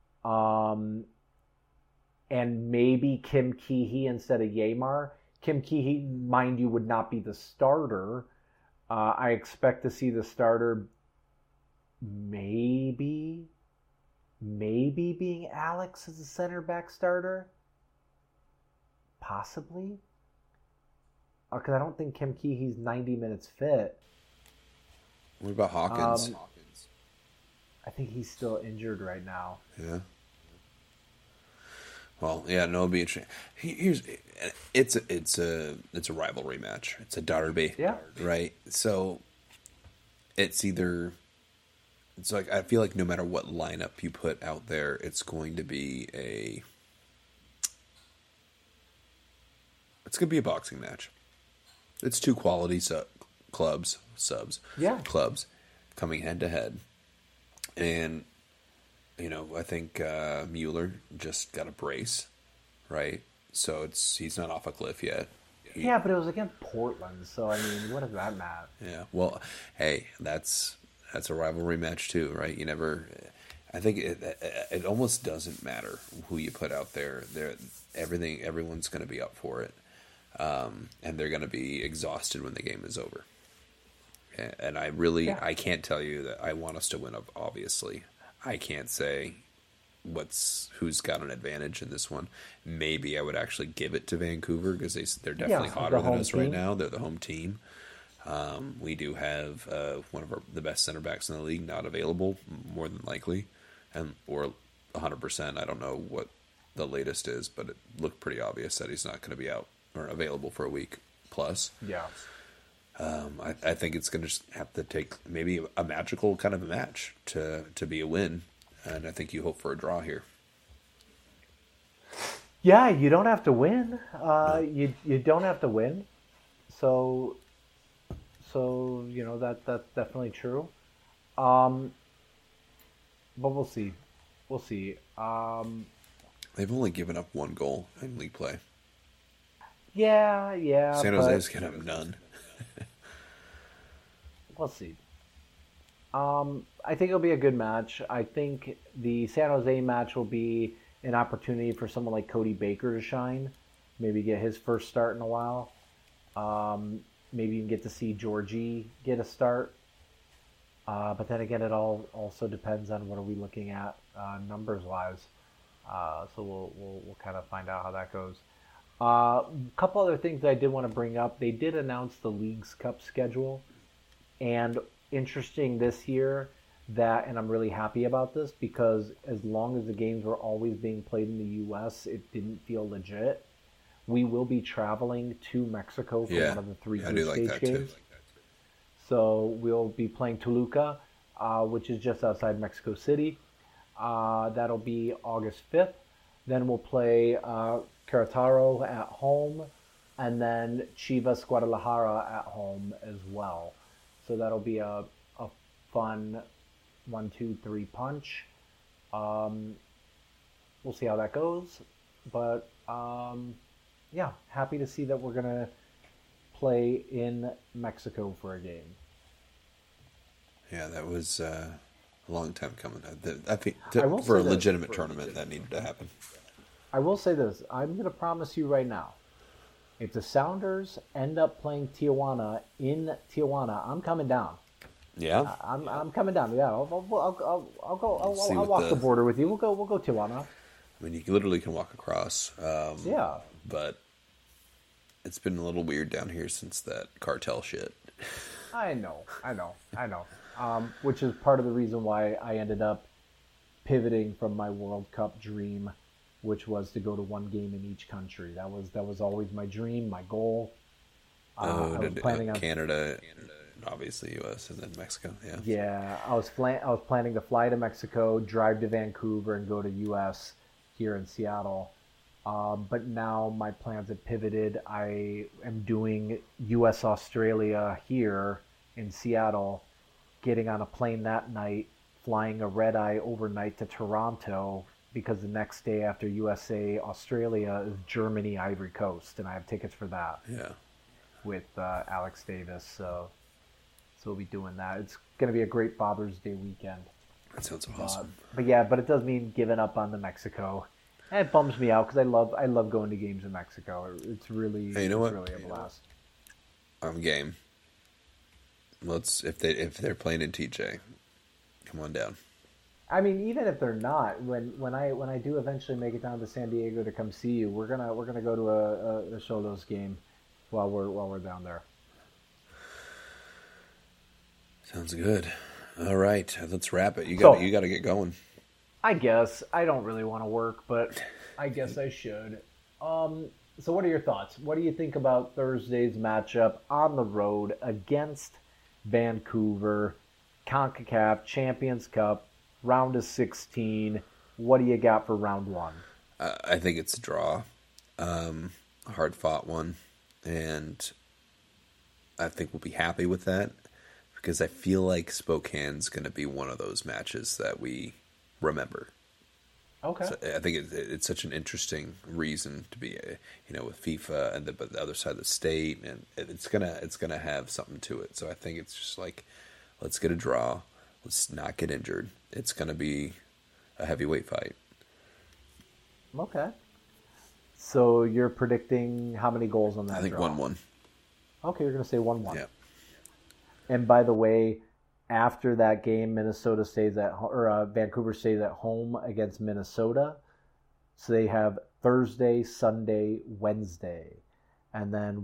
and maybe Kim Keehee instead of Yamar. Kim Keehee, mind you, would not be the starter. I expect to see the starter maybe being Alex as a center back starter. Possibly. Because I don't think Kim Keehee's 90 minutes fit. What about Hawkins? I think he's still injured right now. Yeah. Well, yeah, no, it'll be interesting. It's a rivalry match. It's a derby. Yeah. Right? So it's like I feel like no matter what lineup you put out there, it's going to be a boxing match. It's two quality clubs coming head to head. And I think Mueller just got a brace, right? So he's not off a cliff yet. Yeah, but it was against Portland, so I mean, what does that matter? Yeah, well, hey, that's a rivalry match too, right? I think it almost doesn't matter who you put out there. Everyone's going to be up for it, and they're going to be exhausted when the game is over. And I can't tell you that I want us to win. Obviously, I can't say who's got an advantage in this one. Maybe I would actually give it to Vancouver because they're definitely hotter than us right now. They're the home team. We do have one of the best center backs in the league not available, more than likely, or 100%. I don't know what the latest is, but it looked pretty obvious that he's not going to be out or available for a week plus. Yeah. I think it's going to have to take maybe a magical kind of a match to be a win, and I think you hope for a draw here. Yeah, you don't have to win. You don't have to win. So that's definitely true. But we'll see. We'll see. They've only given up one goal in league play. Yeah. San Jose's given up none. We'll see. I think it'll be a good match. I think the San Jose match will be an opportunity for someone like Cody Baker to shine. Maybe get his first start in a while. Maybe you can get to see Georgie get a start. But then again, it all also depends on what are we looking at numbers-wise. So we'll kind of find out how that goes. A couple other things that I did want to bring up. They did announce the Leagues Cup schedule. And interesting this year and I'm really happy about this because as long as the games were always being played in the U.S., it didn't feel legit. We will be traveling to Mexico for one of the three group stage games. So we'll be playing Toluca, which is just outside Mexico City. That'll be August 5th. Then we'll play Querétaro at home, and then Chivas Guadalajara at home as well. So that'll be a fun 1-2-3 punch. We'll see how that goes. But happy to see that we're going to play in Mexico for a game. Yeah, that was a long time coming. I think for a legitimate tournament that needed to happen. I will say this. I'm going to promise you right now. If the Sounders end up playing Tijuana in Tijuana, I'm coming down. Yeah, I'm coming down. Yeah, I'll go. I'll walk the border with you. We'll go Tijuana. I mean, you literally can walk across. Yeah, but it's been a little weird down here since that cartel shit. I know. Which is part of the reason why I ended up pivoting from my World Cup dream, which was to go to one game in each country. That was always my dream, my goal. I was planning on Canada. obviously U.S. and then Mexico. Yeah. Yeah, I was planning to fly to Mexico, drive to Vancouver, and go to U.S. here in Seattle. But now my plans have pivoted. I am doing U.S. Australia here in Seattle, getting on a plane that night, flying a red-eye overnight to Toronto, because the next day after USA Australia is Germany Ivory Coast, and I have tickets for that. Yeah. With Alex Davis, so we'll be doing that. It's going to be a great Father's Day weekend. That sounds awesome. But it does mean giving up on the Mexico. And it bums me out because I love going to games in Mexico. It's really Hey, you know what? Really a blast. I'm game. If they're playing in TJ, come on down. I mean, even if they're not, when I do eventually make it down to San Diego to come see you, we're gonna go to a Xolos game while we're down there. Sounds good. All right, let's wrap it. You got to get going. I guess I don't really want to work, but I guess I should. So what are your thoughts? What do you think about Thursday's matchup on the road against Vancouver, CONCACAF Champions Cup, round of 16? What do you got for round one? I think it's a draw, a hard-fought one, and I think we'll be happy with that because I feel like Spokane's going to be one of those matches that we remember. Okay. So I think it's such an interesting reason to be, with FIFA and the other side of the state, and it's gonna have something to it. So I think it's just like, let's get a draw, let's not get injured. It's gonna be a heavyweight fight. Okay. So you're predicting how many goals on that? I think draw? 1-1. Okay, you're gonna say 1-1. Yeah. And by the way, after that game, Vancouver stays at home against Minnesota. So they have Thursday, Sunday, Wednesday, and then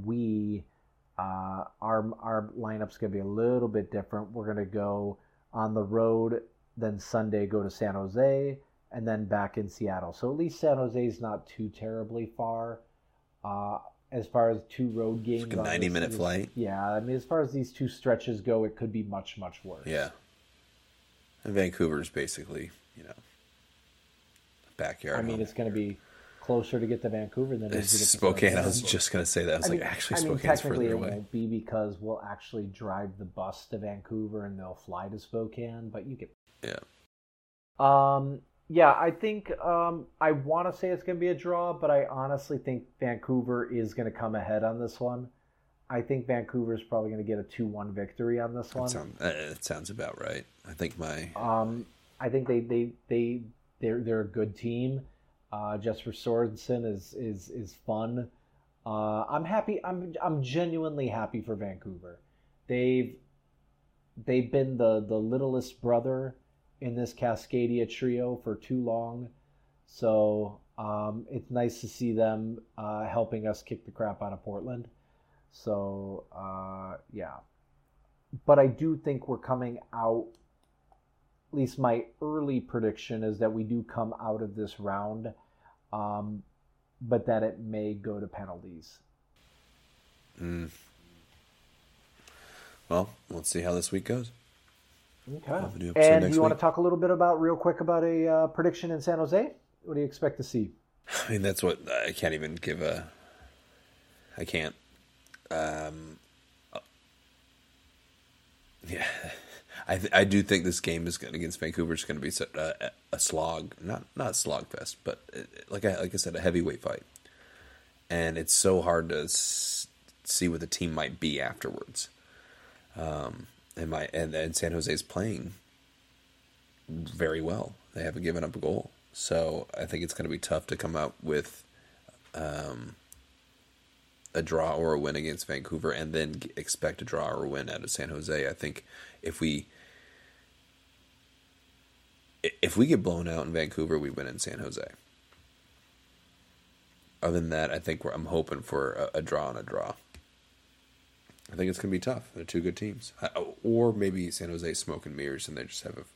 our lineup's gonna be a little bit different. We're gonna go on the road, then Sunday go to San Jose, and then back in Seattle. So at least San Jose is not too terribly far. As far as two road games, it's like a 90-minute flight. Yeah, I mean, as far as these two stretches go, it could be much, much worse. Yeah. And Vancouver's basically, backyard. I mean, it's going to be closer to get to Vancouver than it is to get to Spokane. I was just going to say that. Spokane's technically further away. It won't be because we'll actually drive the bus to Vancouver and they'll fly to Spokane, but you get... Yeah. Yeah, I think I want to say it's going to be a draw, but I honestly think Vancouver is going to come ahead on this one. I think Vancouver is probably going to get a 2-1 victory on this one. It sounds about right. I think I think they're a good team. Jesper Sorensen is fun. I'm happy. I'm genuinely happy for Vancouver. They've been the littlest brother in this Cascadia trio for too long, so it's nice to see them helping us kick the crap out of Portland. So yeah, but I do think we're coming out. At least my early prediction is that we do come out of this round, but that it may go to penalties. Well, let's see how this week goes. Okay. And you want to talk a little bit real quick about a prediction in San Jose? What do you expect to see? I mean, that's what I can't even give I can't. Yeah, I do think this game against Vancouver is going to be a slog, not a slogfest, but like I said, a heavyweight fight, and it's so hard to see what the team might be afterwards. And San Jose is playing very well. They haven't given up a goal, so I think it's going to be tough to come out with a draw or a win against Vancouver, and then expect a draw or a win out of San Jose. I think if we get blown out in Vancouver, we win in San Jose. Other than that, I think I'm hoping for a draw and a draw. I think it's going to be tough. They're two good teams. Or maybe San Jose smoke and mirrors and they just have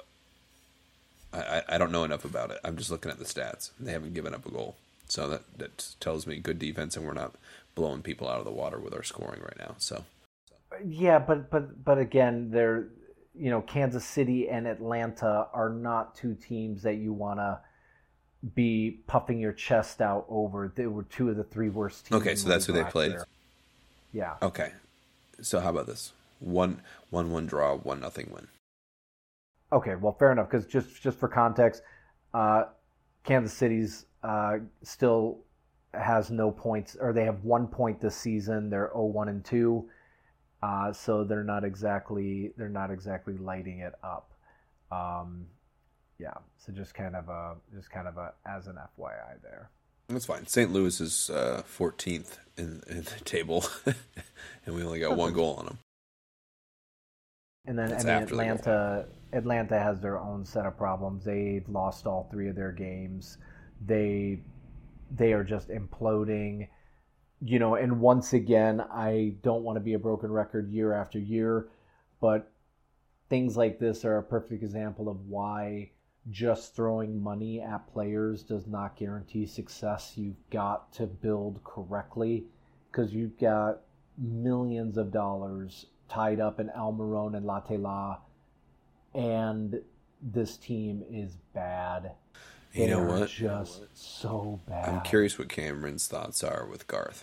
I don't know enough about it. I'm just looking at the stats. They haven't given up a goal. So that tells me good defense and we're not blowing people out of the water with our scoring right now. So Yeah, but again, they're Kansas City and Atlanta are not two teams that you want to be puffing your chest out over. They were two of the three worst teams. Okay, so that's who they played. Yeah. Okay, so how about this? 1-1 draw, 1-0 win. Okay, well, fair enough. Because just for context, Kansas City's still has no points, or they have 1 point this season. They're 0-1-2, so they're not exactly lighting it up. Yeah, so just kind of a as an FYI there. That's fine. St. Louis is 14th in the table, and we only got one goal on them. And then Atlanta has their own set of problems. They've lost all three of their games. They are just imploding. And once again, I don't want to be a broken record year after year, but things like this are a perfect example of why just throwing money at players does not guarantee success. You've got to build correctly, because you've got millions of dollars tied up in Almiron and Latela, and this team is bad. You know what? Just so bad. I'm curious what Cameron's thoughts are with Garth.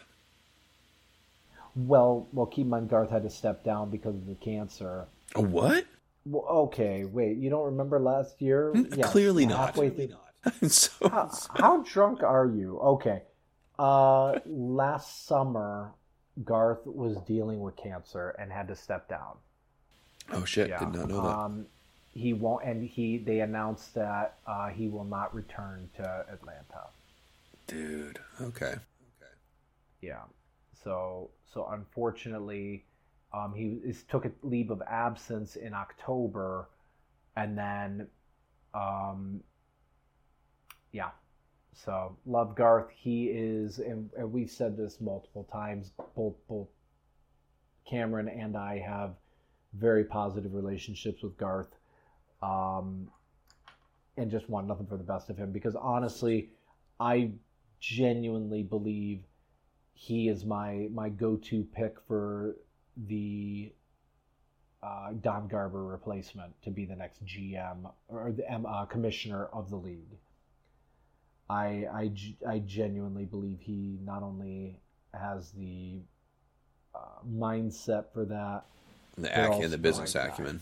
Well, keep in mind Garth had to step down because of the cancer. A what? Well, okay, wait. You don't remember last year? Yes, clearly not. How drunk are you? Okay. Last summer, Garth was dealing with cancer and had to step down. Oh shit! Yeah. Did not know that. He won't, and they announced that he will not return to Atlanta. Dude. Okay. Yeah. So unfortunately, he took a leave of absence in October, and then, yeah. So love Garth. He is, and we've said this multiple times. Both Cameron and I have very positive relationships with Garth, and just want nothing for the best of him, because honestly, I genuinely believe he is my go-to pick for the Don Garber replacement to be the next GM or the commissioner of the league. I genuinely believe he not only has the mindset for that, the business acumen.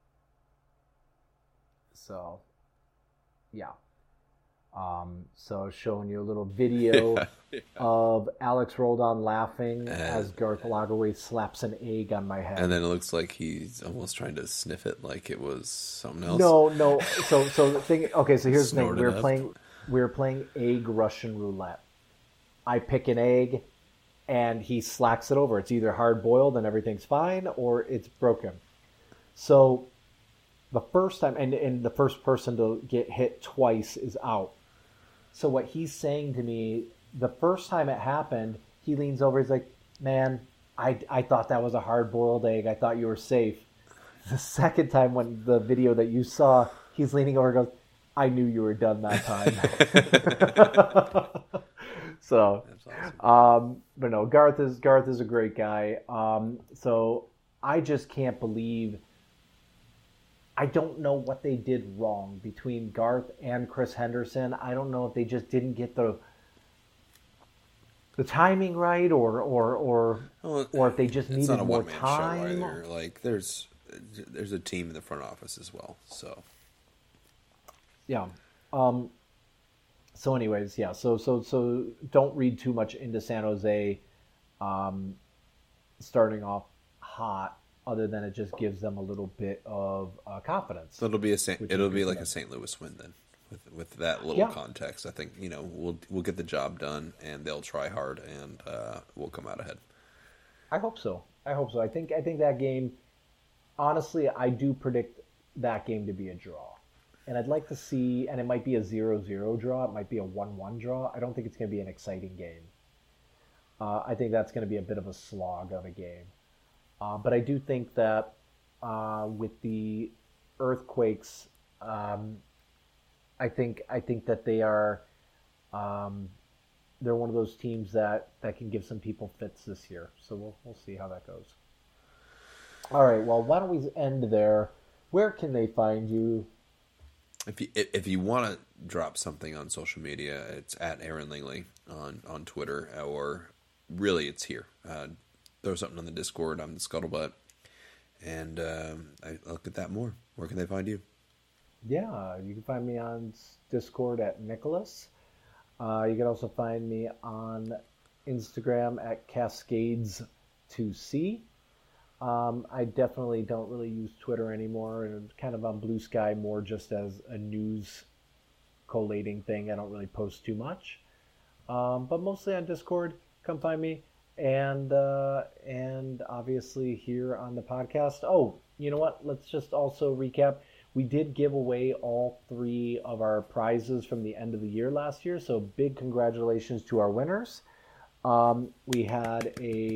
So, yeah. So showing you a little video of Alex Roldan laughing as Garth Lagerwey slaps an egg on my head. And then it looks like he's almost trying to sniff it like it was something else. No. So the thing. Okay, so here's the thing. We were playing egg Russian roulette. I pick an egg, and he slacks it over. It's either hard boiled and everything's fine, or it's broken. So the first time, and the first person to get hit twice is out. So what he's saying to me, the first time it happened, he leans over, he's like, man, I thought that was a hard-boiled egg. I thought you were safe. The second time, when the video that you saw, he's leaning over and goes, I knew you were done that time. So, awesome. But no, Garth is a great guy. So I just can't believe, I don't know what they did wrong between Garth and Chris Henderson. I don't know if they just didn't get the timing right, or if they just needed more time. Show either. Like there's a team in the front office as well. So yeah. So anyways, yeah. So don't read too much into San Jose starting off hot, other than it just gives them a little bit of confidence. So it'll be like a St. Louis win then, with that little context. I think we'll get the job done, and they'll try hard, and we'll come out ahead. I hope so. I think that game. Honestly, I do predict that game to be a draw, and I'd like to see. And it might be a 0-0 draw. It might be a 1-1 draw. I don't think it's going to be an exciting game. I think that's going to be a bit of a slog of a game. But I do think that with the Earthquakes, I think that they are they're one of those teams that can give some people fits this year. So we'll see how that goes. All right, well, why don't we end there? Where can they find you? If you want to drop something on social media, it's at Aaron Langley on Twitter, or really it's here. Throw something on the Discord. I'm the Scuttlebutt, and I look at that more. Where can they find you? Yeah, you can find me on Discord at Nicholas. You can also find me on Instagram at Cascades2C. I definitely don't really use Twitter anymore, and kind of on Blue Sky more just as a news collating thing. I don't really post too much, but mostly on Discord. Come find me, and obviously here on the podcast. Oh, you know what? Let's just also recap. We did give away all 3 of our prizes from the end of the year last year, so big congratulations to our winners. We had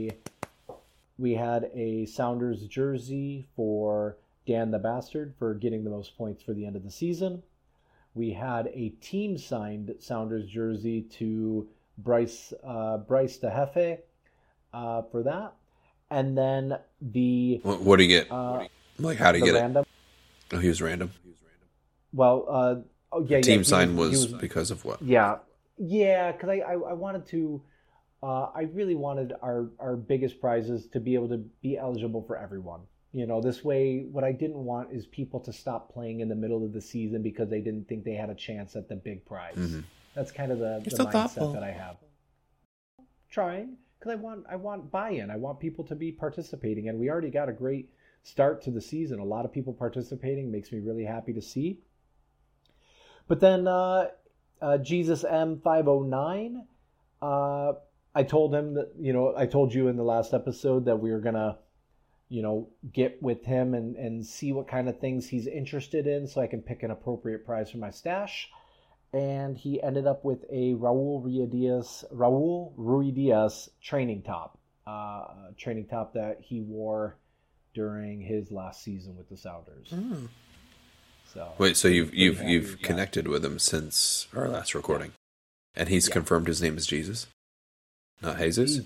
a Sounders jersey for Dan the Bastard for getting the most points for the end of the season. We had a team-signed Sounders jersey to Bryce de Jefe for that. And then the... What do you get? How do you get random. it? Oh, he was random? Well, team sign was because of what? Yeah, because I wanted to... I really wanted our biggest prizes to be able to be eligible for everyone. This way, what I didn't want is people to stop playing in the middle of the season because they didn't think they had a chance at the big prize. Mm-hmm. That's kind of the mindset that I have. Trying, because I want buy-in. I want people to be participating, and we already got a great start to the season. A lot of people participating makes me really happy to see. But then Jesus M509, I told him that, I told you in the last episode that we were going to, get with him and see what kind of things he's interested in so I can pick an appropriate prize for my stash. And he ended up with a Raul Ruidiaz training top that he wore during his last season with the Sounders. Mm. So you've connected with him since our last recording, and he's confirmed his name is Jesus, not Jesus.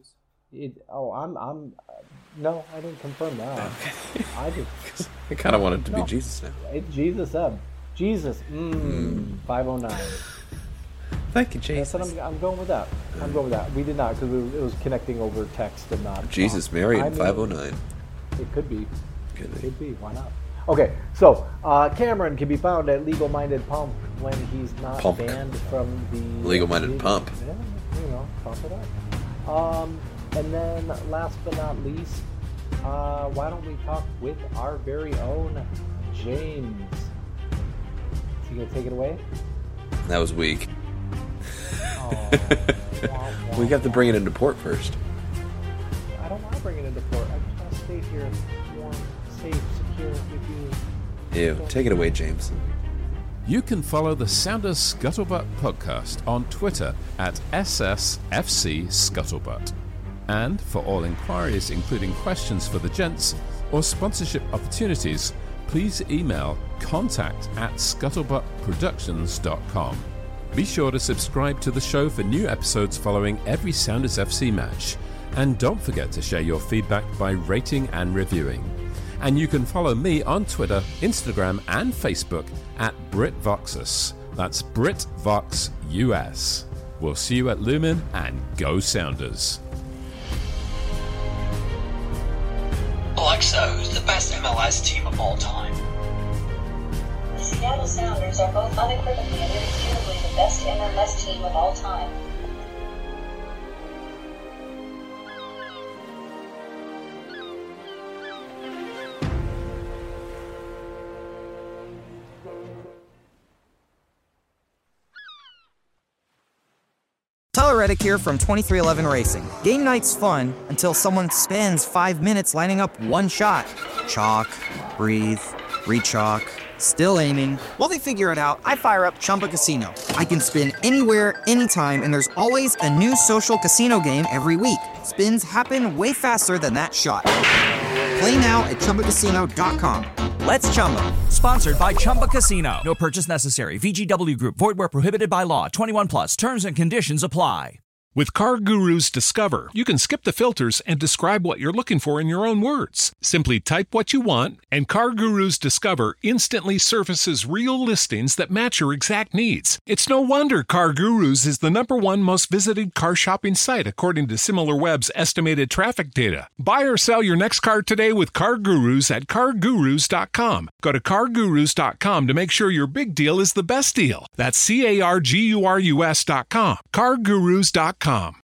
No, I didn't confirm that. Okay. I kind of want it to be Jesus now. It's Jesus M. Jesus 509. Thank you, Jesus. That's what I'm going with that. We did not, because it was connecting over text and not Jesus, Mary, and 509. It could be. Could be. Why not? Okay, so Cameron can be found at Legal Minded Pump when he's not banned from the Legal Minded Pump. Yeah, pump it up. And then, last but not least, why don't we talk with our very own James? Is he gonna take it away? That was weak. We got to bring it into port first. I don't want to bring it into port. I just want to stay here, warm, safe, secure with you. Ew, take it away, James. You can follow the Sounders Scuttlebutt podcast on Twitter at SSFC Scuttlebutt. And for all inquiries, including questions for the gents or sponsorship opportunities, please email contact@scuttlebuttproductions.com. Be sure to subscribe to the show for new episodes following every Sounders FC match. And don't forget to share your feedback by rating and reviewing. And you can follow me on Twitter, Instagram, and Facebook at BritVoxus. That's BritVoxUS. We'll see you at Lumen, and go Sounders. Alexa, who's the best MLS team of all time? The Seattle Sounders are both unequivocally and irrefutably the best MLS team of all time. Tyler Reddick here from 2311 Racing. Game night's fun until someone spends 5 minutes lining up one shot. Chalk, breathe, re-chalk, still aiming. While they figure it out, I fire up Chumba Casino. I can spin anywhere, anytime, and there's always a new social casino game every week. Spins happen way faster than that shot. Play now at ChumbaCasino.com. Let's Chumba. Sponsored by Chumba Casino. No purchase necessary. VGW Group. Void where prohibited by law. 21 plus. Terms and conditions apply. With CarGurus Discover, you can skip the filters and describe what you're looking for in your own words. Simply type what you want, and CarGurus Discover instantly surfaces real listings that match your exact needs. It's no wonder CarGurus is the #1 most visited car shopping site according to SimilarWeb's estimated traffic data. Buy or sell your next car today with CarGurus at CarGurus.com. Go to CarGurus.com to make sure your big deal is the best deal. That's CarGurus.com. CarGurus.com.